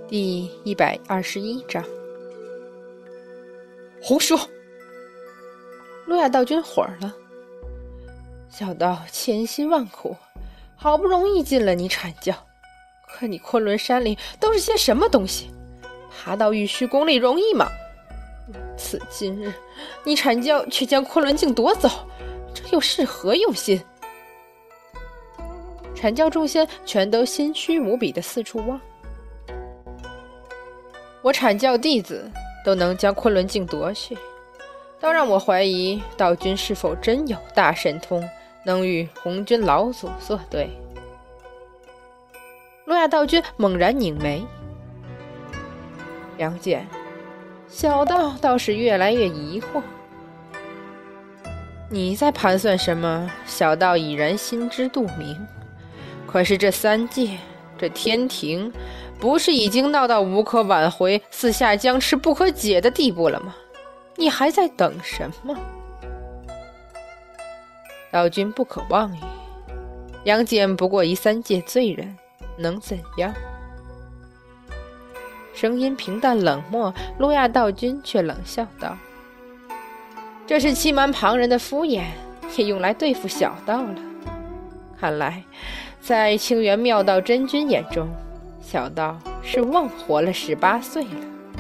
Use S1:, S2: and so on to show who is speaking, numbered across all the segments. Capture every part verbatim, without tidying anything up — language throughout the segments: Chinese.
S1: 第一百二十一章。
S2: 胡说！
S1: 陆亚道君火了。小道千辛万苦，好不容易进了你阐教，可你昆仑山里都是些什么东西？爬到玉虚宫里容易吗？此今日，你阐教却将昆仑镜夺走，这又是何用心？阐教众仙全都心虚无比的四处望。我阐教弟子都能将昆仑镜夺去，倒让我怀疑道君是否真有大神通，能与红军老祖作对。洛亚道君猛然拧眉，杨戬，小道倒是越来越疑惑。你在盘算什么？小道已然心知肚明。可是这三界，这天庭，不是已经闹到无可挽回、四下僵持不可解的地步了吗？你还在等什么？道君不可妄语，杨戬不过一三界罪人，能怎样？声音平淡冷漠，陆亚道君却冷笑道：这是欺瞒旁人的敷衍，也用来对付小道了。看来在清源妙道真君眼中，小道是忘活了十八岁了。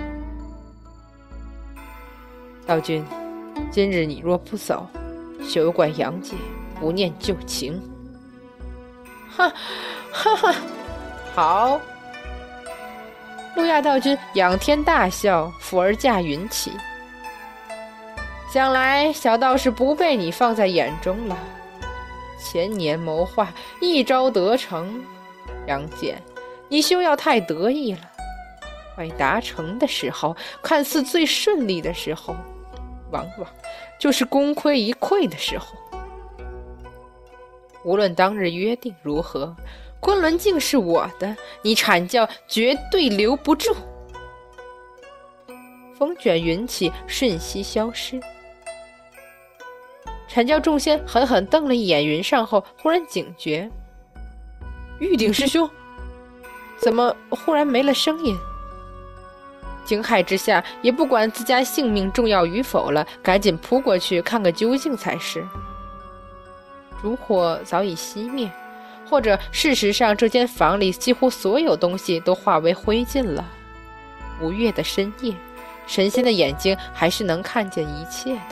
S1: 道君，今日你若不走，休怪杨戬不念旧情。哈哈哈，好。陆亚道君仰天大笑，俯而驾云起。想来小道是不被你放在眼中了。千年谋划，一朝得成。杨戬，你休要太得意了。快达成的时候，看似最顺利的时候，往往就是功亏一篑的时候。无论当日约定如何，昆仑镜是我的，你阐教绝对留不住。风卷云起，瞬息消失。阐教众仙狠狠瞪了一眼云上后，忽然警觉：玉鼎师兄怎么忽然没了声音？惊骇之下，也不管自家性命重要与否了，赶紧扑过去看个究竟才是。烛火早已熄灭，或者事实上这间房里几乎所有东西都化为灰烬了。五月的深夜，神仙的眼睛还是能看见一切的。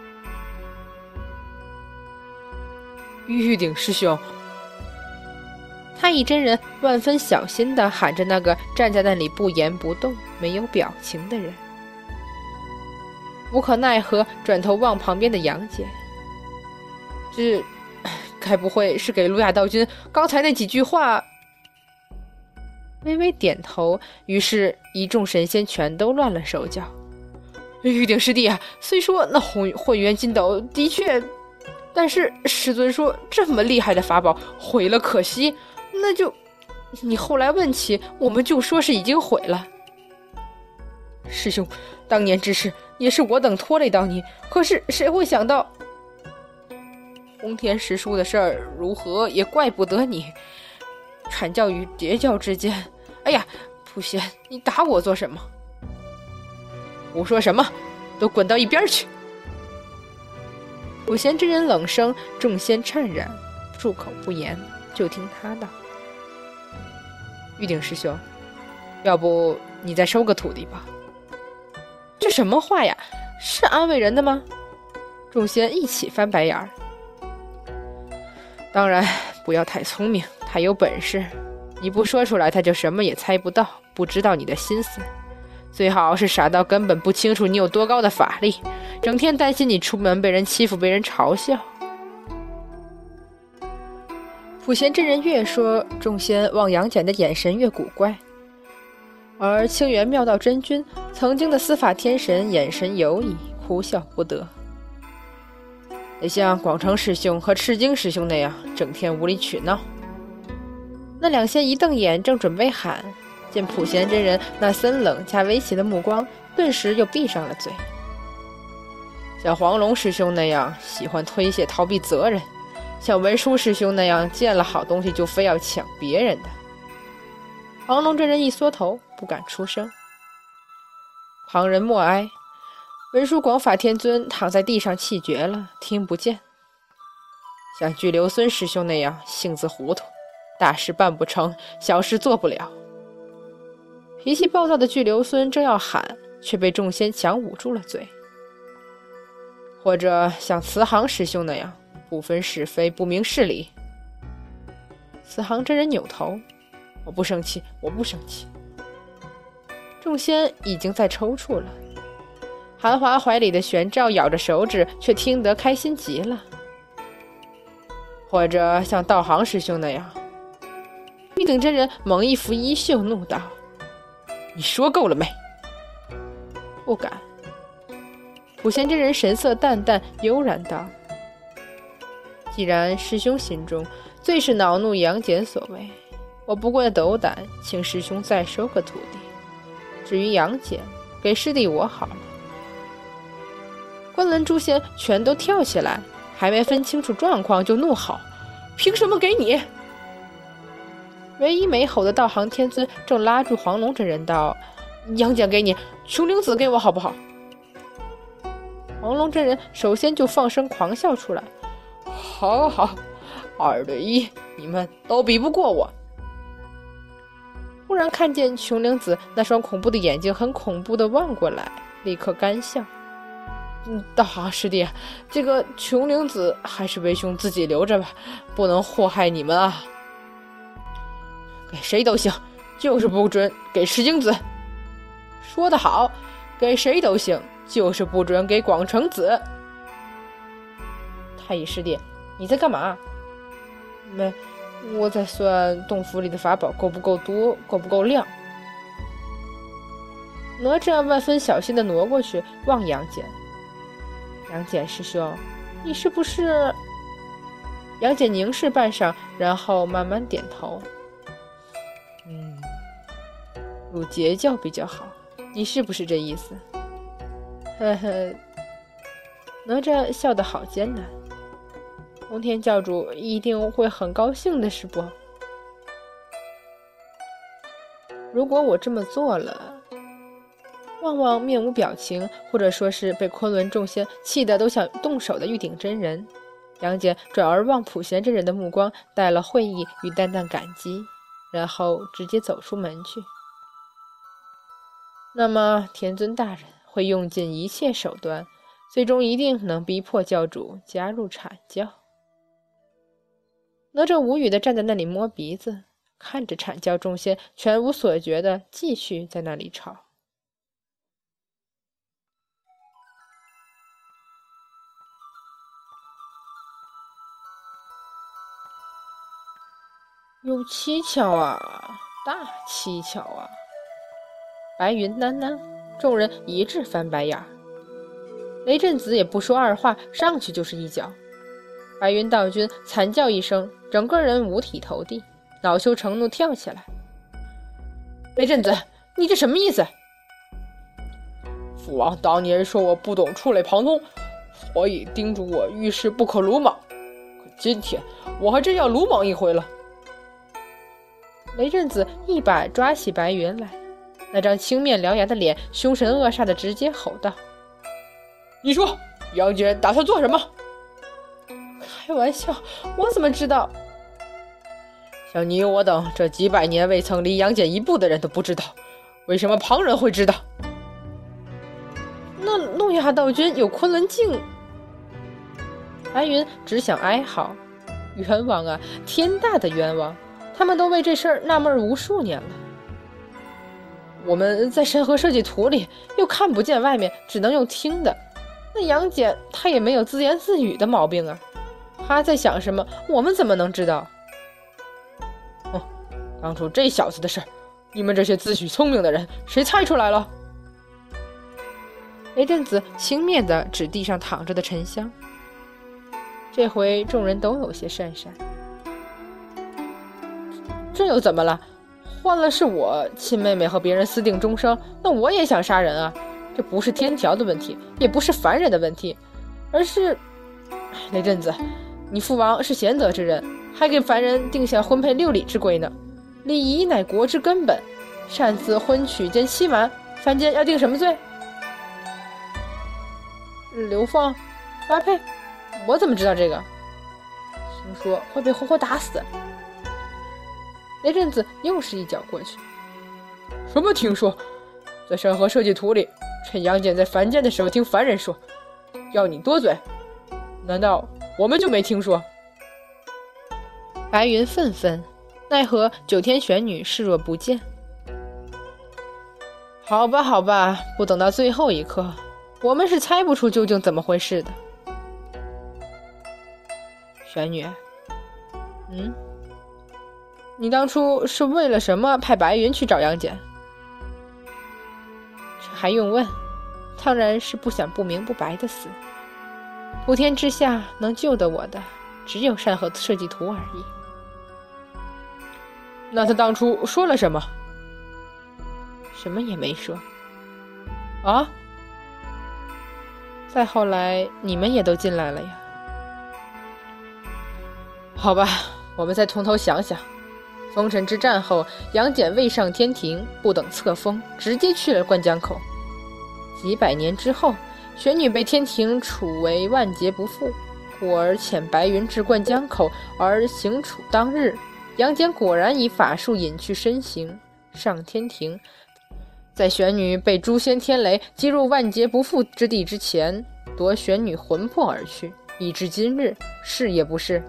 S2: 玉鼎师兄，
S1: 太乙真人万分小心地喊着那个站在那里不言不动没有表情的人，无可奈何转头望旁边的杨戬，这该不会是给陆亚道君刚才那几句话？微微点头，于是一众神仙全都乱了手脚。
S2: 玉鼎师弟啊，虽说那混混元金斗的确，但是师尊说这么厉害的法宝毁了可惜，那就你后来问起，我们就说是已经毁了。师兄，当年之事也是我等拖累到你，可是谁会想到红天石书的事儿，如何也怪不得你。阐教与截教之间，哎呀，普贤，你打我做什么？胡说什么，都滚到一边去！
S1: 普贤真人冷声，众仙颤然，住口不言。就听他道：
S2: 玉鼎师兄，要不你再收个徒弟吧？
S1: 这什么话呀？是安慰人的吗？众仙一起翻白眼儿。
S2: 当然不要太聪明，太有本事，你不说出来他就什么也猜不到，不知道你的心思。最好是傻到根本不清楚你有多高的法力，整天担心你出门被人欺负被人嘲笑。
S1: 普贤真人越说，众仙望杨戬的眼神越古怪，而清源妙道真君曾经的司法天神眼神游移，哭笑不得。
S2: 得像广成师兄和赤精师兄那样整天无理取闹。
S1: 那两仙一瞪眼，正准备喊，见普贤真人那森冷加威胁的目光，顿时又闭上了嘴。
S2: 像黄龙师兄那样喜欢推卸逃避责任，像文殊师兄那样见了好东西就非要抢别人的。 黄龙真人一缩头，不敢出声。旁人默哀，文殊广法天尊躺在地上气绝了，听不见。像巨留孙师兄那样性子糊涂，大事办不成，小事做不了。脾气暴躁的巨留孙正要喊，却被众仙强捂住了嘴。或者像慈航师兄那样不分是非，不明事理。慈航真人扭头，我不生气，我不生气。众仙已经在抽搐了，韩华怀里的玄照咬着手指，却听得开心极了。或者像道行师兄那样，玉鼎真人猛一拂衣袖，怒道：你说够了没？不敢。普贤真人神色淡淡，悠然道：既然师兄心中最是恼怒杨戬所为，我不过斗胆，请师兄再收个徒弟。至于杨戬，给师弟我好了。观澜诸仙全都跳起来，还没分清楚状况就怒吼：凭什么给你？唯一没吼的道行天尊正拉住黄龙真人道：杨戬给你，琼灵子给我好不好？黄龙真人首先就放声狂笑出来：好好，二对一，你们都比不过我。忽然看见琼灵子那双恐怖的眼睛很恐怖地望过来，立刻干笑：嗯，道行师弟，这个琼灵子还是为兄自己留着吧，不能祸害你们啊。给谁都行，就是不准给石精子。说得好，给谁都行，就是不准给广成子。太乙师弟，你在干嘛？没，我在算洞府里的法宝够不够多，够不够亮。哪吒万分小心地挪过去望杨戬：杨戬师兄，你是不是？杨戬凝视半晌，然后慢慢点头：嗯，入截教比较好，你是不是这意思？呵呵。哪吒笑得好艰难。通天教主一定会很高兴的，是不？如果我这么做了，望望面无表情，或者说是被昆仑众仙气得都想动手的玉鼎真人，杨戬转而望普贤真人的目光带了会意与淡淡感激，然后直接走出门去。那么天尊大人会用尽一切手段，最终一定能逼迫教主加入阐教。哪吒无语地站在那里摸鼻子，看着阐教众仙全无所觉地继续在那里吵。有蹊跷啊，大蹊跷啊！白云喃喃，众人一致翻白眼。雷震子也不说二话，上去就是一脚。白云道君惨叫一声，整个人五体投地，恼羞成怒跳起来：雷震子，你这什么意思？父王当年说我不懂触类旁通，所以叮嘱我遇事不可鲁莽，可今天我还真要鲁莽一回了。雷震子一把抓起白云来，那张青面獠牙的脸凶神恶煞的直接吼道：你说杨戬打算做什么？开玩笑，我怎么知道？像你我等这几百年未曾离杨戬一步的人都不知道，为什么旁人会知道？那诺亚道君有昆仑镜。白云只想哀嚎：冤枉啊，天大的冤枉！他们都为这事儿纳闷无数年了。我们在山河设计图里又看不见外面，只能用听的。那杨戬他也没有自言自语的毛病啊，他在想什么，我们怎么能知道？哦，当初这小子的事，你们这些自诩聪明的人，谁猜出来了？雷震子轻蔑地指地上躺着的沉香。这回众人都有些讪讪。这又怎么了？换了是我亲妹妹和别人私定终生，那我也想杀人啊！这不是天条的问题，也不是凡人的问题，而是……雷震子，你父王是贤德之人，还给凡人定下婚配六礼之规呢。 礼仪乃国之根本，擅自婚娶兼欺瞒，犯奸要定什么罪？流放、发配？我怎么知道这个？听说会被活活打死。雷震子又是一脚过去。什么听说？在山河设计图里，趁杨戬在凡间的时候听凡人说，要你多嘴，难道我们就没听说？
S1: 白云愤愤，奈何九天玄女视若不见。好吧好吧，不等到最后一刻，我们是猜不出究竟怎么回事的。玄女，嗯，你当初是为了什么派白云去找杨戬？这还用问？当然是不想不明不白的死。普天之下能救得我的，只有山河设计图而已。
S2: 那他当初说了什么？
S1: 什么也没说。
S2: 啊？
S1: 再后来你们也都进来了呀。
S2: 好吧，我们再从头想想。封神之战后，杨戬未上天庭，不等册封，直接去了灌江口。几百年之后，玄女被天庭处为万劫不复，故而遣白云至灌江口，而行处当日，杨戬果然以法术隐去身形，上天庭。在玄女被诛仙天雷击入万劫不复之地之前，夺玄女魂魄而去，以至今日，是也不是？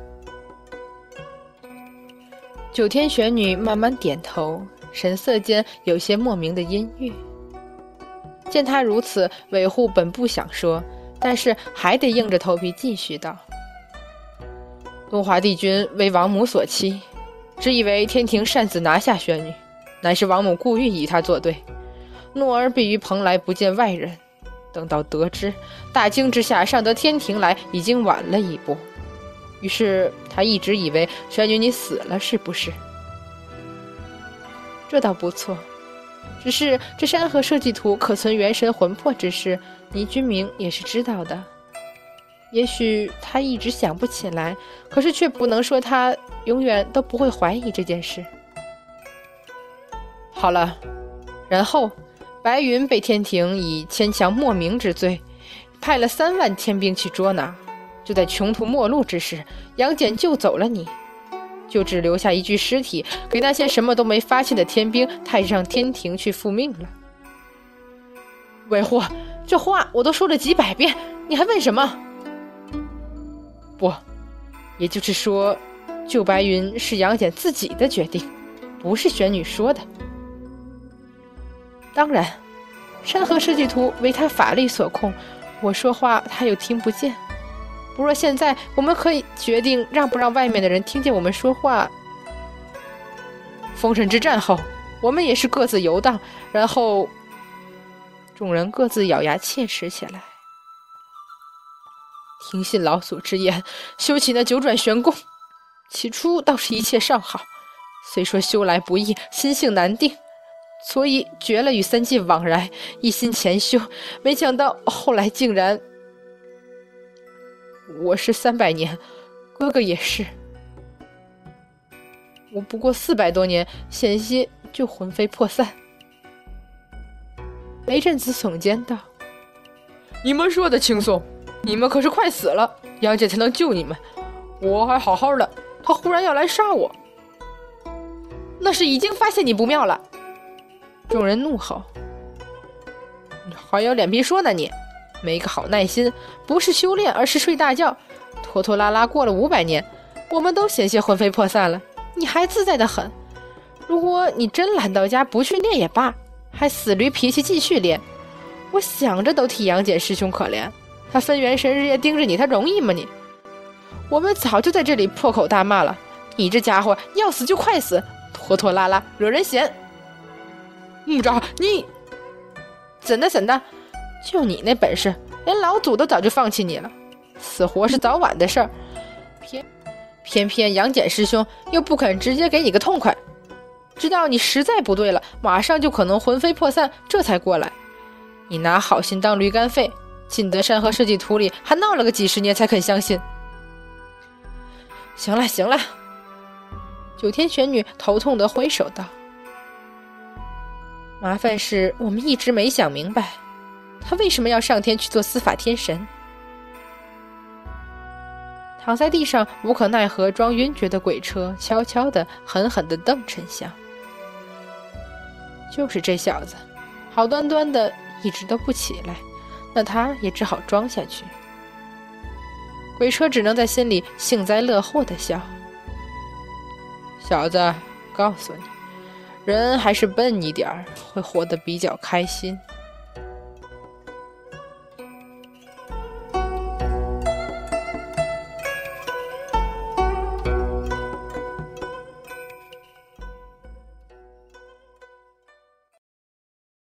S1: 九天玄女慢慢点头，神色间有些莫名的阴郁。见他如此，韦护本不想说，但是还得硬着头皮继续道：东华帝君为王母所欺，只以为天庭擅自拿下玄女，乃是王母故意与他作对，怒而避于蓬莱，不见外人。等到得知，大惊之下上得天庭来，已经晚了一步。于是他一直以为玄女你死了，是不是？这倒不错，只是这山河设计图可存元神魂魄之事，倪君明也是知道的。也许他一直想不起来，可是却不能说他永远都不会怀疑这件事。好了，然后白云被天庭以牵强莫名之罪，派了三万天兵去捉拿。就在穷途末路之时，杨戬救走了你，就只留下一具尸体给那些什么都没发现的天兵派上天庭去复命了。
S2: 韦护，这话我都说了几百遍，你还问什么？
S1: 不，也就是说，救白云是杨戬自己的决定，不是玄女说的。当然，山河设计图为他法力所控，我说话他又听不见。不若现在我们可以决定让不让外面的人听见我们说话。封神之战后，我们也是各自游荡，然后众人各自咬牙切齿起来，听信老祖之言，修起那九转玄功。起初倒是一切尚好，虽说修来不易，心性难定，所以绝了与三界往来，一心潜修。没想到后来竟然……我是三百年，哥哥也是。我不过四百多年，险些就魂飞魄散。雷震子耸肩道：
S2: 你们说的轻松，你们可是快死了，杨戬才能救你们，我还好好的，他忽然要来杀我。
S1: 那是已经发现你不妙了。众人怒吼：你还有脸皮说呢你？没个好耐心，不是修炼，而是睡大觉，拖拖拉拉过了五百年，我们都险些魂飞魄散了，你还自在的很。如果你真懒到家不去练也罢，还死驴脾气继续练，我想着都替杨戬师兄可怜，他分元神日夜盯着你，他容易吗你？我们早就在这里破口大骂了，你这家伙要死就快死，拖拖拉拉惹人嫌。
S2: 木吒，你
S1: 怎的怎的？就你那本事，连老祖都早就放弃你了，死活是早晚的事儿，偏偏偏杨戬师兄又不肯直接给你个痛快，知道你实在不对了，马上就可能魂飞魄散，这才过来。你拿好心当驴肝肺，进得山河设计图里还闹了个几十年才肯相信。行了行了，
S2: 九天玄女头痛地挥手道：“麻烦是我们一直没想明白，他为什么要上天去做司法天神？”躺在地上无可奈何装晕厥的鬼车悄悄地狠狠地瞪沉香。就是这小子好端端的一直都不起来，那他也只好装下去。鬼车只能在心里幸灾乐祸地笑：“小子，告诉你，人还是笨一点儿会活得比较开心。”